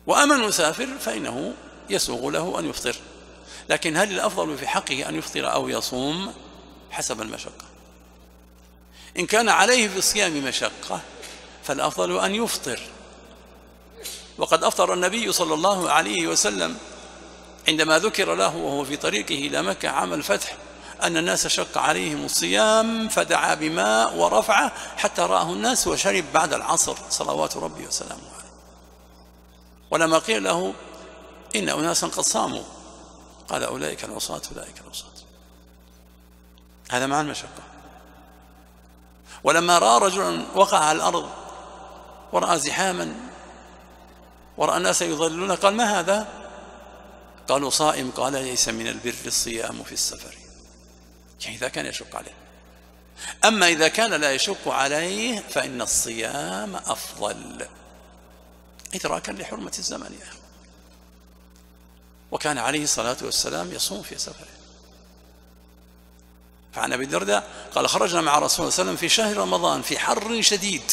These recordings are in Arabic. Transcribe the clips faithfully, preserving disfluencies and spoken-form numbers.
وأما المسافر فإنه يسوغ له أن يفطر، لكن هل الأفضل في حقه أن يفطر أو يصوم؟ حسب المشقة. إن كان عليه في الصيام مشقة فالأفضل أن يفطر، وقد أفطر النبي صلى الله عليه وسلم عندما ذكر له وهو في طريقه إلى مكة عام الفتح أن الناس شق عليهم الصيام فدعا بماء ورفعه حتى رآه الناس وشرب بعد العصر صلوات ربي وسلامه عليه. ولما قيل له إن أناسا قد صاموا قال أولئك العصاة أولئك العصاة. هذا مع المشقة. ولما رأى رجلا وقع على الأرض ورأى زحاما ورأى الناس يضلون قال ما هذا؟ قالوا صائم. قال ليس من البر الصيام في السفر، يعني إذا كان يشق عليه. أما إذا كان لا يشق عليه فإن الصيام أفضل إدراكا لحرمة الزمن يا أخي. وكان عليه الصلاة والسلام يصوم في سفره. فعن أبي الدرداء قال خرجنا مع رسول الله صلى الله عليه وسلم في شهر رمضان في حر شديد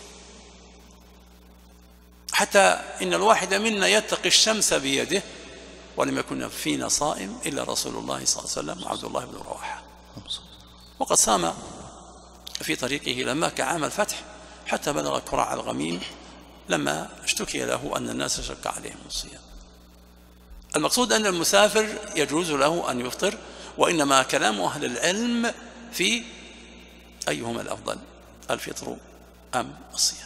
حتى إن الواحد منا يتقي الشمس بيده، ولم يكن فينا صائم إلا رسول الله صلى الله عليه وسلم وعبد الله بن رواحة، وقد صام في طريقه إلى مكة عام الفتح حتى بلغ كرع الغميم لما اشتكي له أن الناس شق عليهم الصيام. المقصود أن المسافر يجوز له أن يفطر، وإنما كلام أهل العلم في أيهما الأفضل، الفطر أم الصيام.